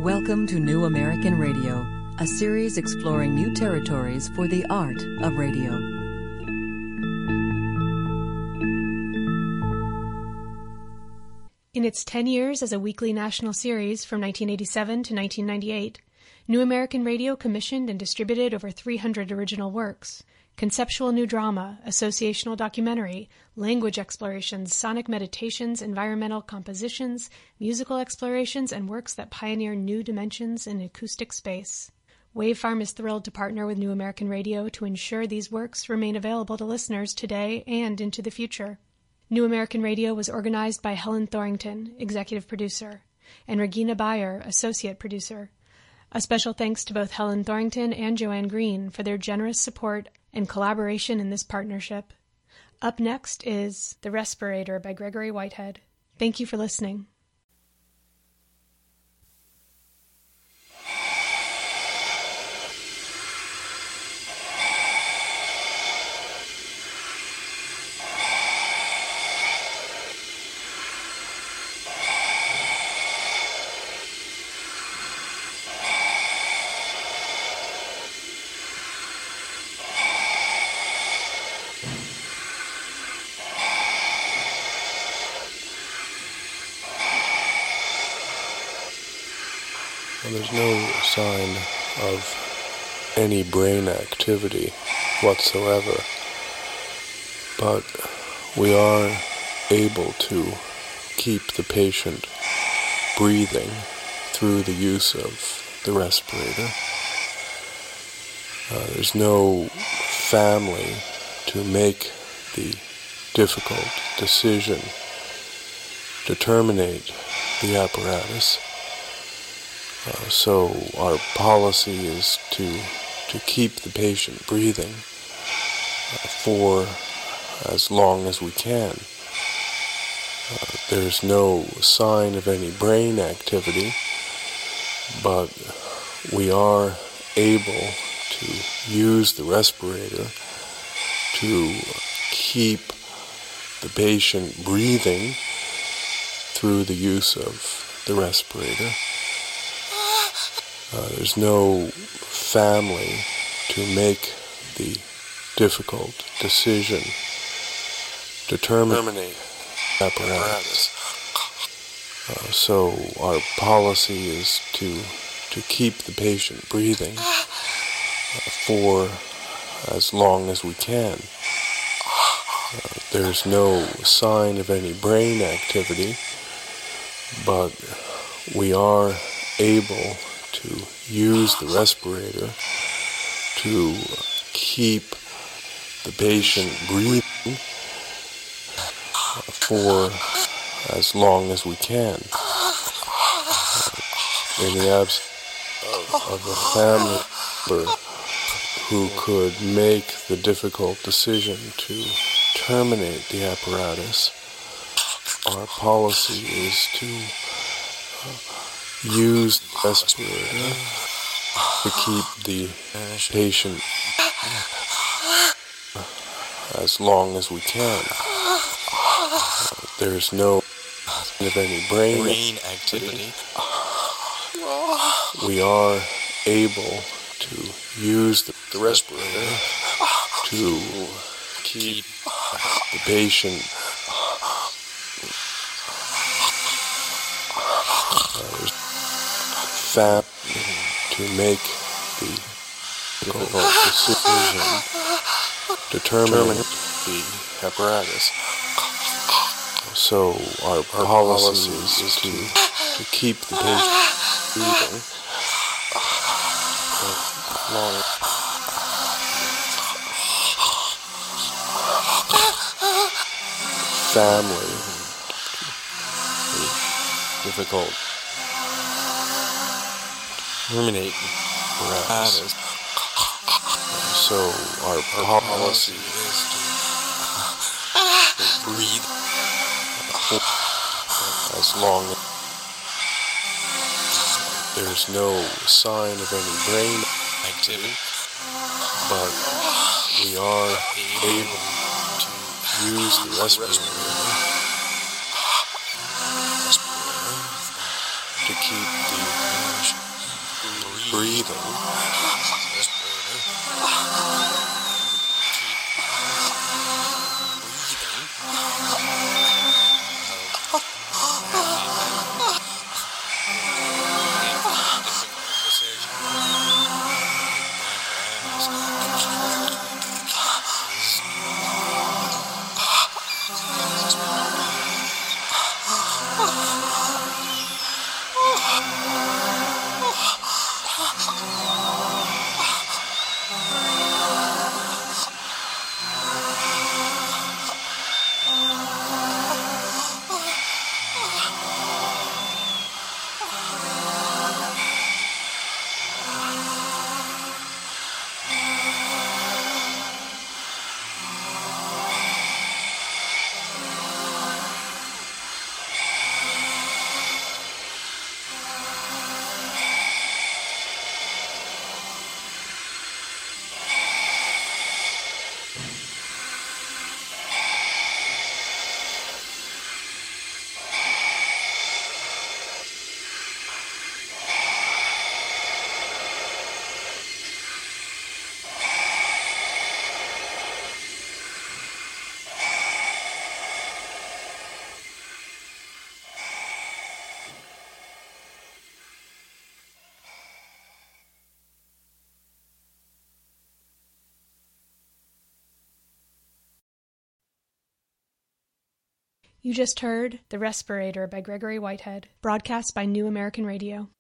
Welcome to New American Radio, a series exploring new territories for the art of radio. In its 10 years as a weekly national series from 1987 to 1998, New American Radio commissioned and distributed over 300 original works. Conceptual new drama, associational documentary, language explorations, sonic meditations, environmental compositions, musical explorations, and works that pioneer new dimensions in acoustic space. Wave Farm is thrilled to partner with New American Radio to ensure these works remain available to listeners today and into the future. New American Radio was organized by Helen Thorington, executive producer, and Regina Bayer, associate producer. A special thanks to both Helen Thorington and Joanne Green for their generous support and collaboration in this partnership. Up next is The Respirator by Gregory Whitehead. Thank you for listening. There's no sign of any brain activity whatsoever, but we are able to keep the patient breathing through the use of the respirator. There's no family to make the difficult decision to terminate the apparatus. So our policy is to keep the patient breathing for as long as we can. There's no sign of any brain activity, but we are able to use the respirator to keep the patient breathing through the use of the respirator. There's no family to make the difficult decision to terminate the apparatus. So our policy is to keep the patient breathing for as long as we can. There's no sign of any brain activity, but we are able to use the respirator to keep the patient breathing for as long as we can. In the absence of a family member who could make the difficult decision to terminate the apparatus, our policy is to use the respirator to keep the patient as long as we can. There's no of any brain activity. We are able to use the respirator to keep the patient to make the difficult decision to terminate the apparatus. So our policy is to keep the patient breathing long. Family difficult terminate apparatus. So our policy is to breathe as long as there's no sign of any brain activity, but we are able to use the respirator to keep the breathing. You just heard The Respirator by Gregory Whitehead, broadcast by New American Radio.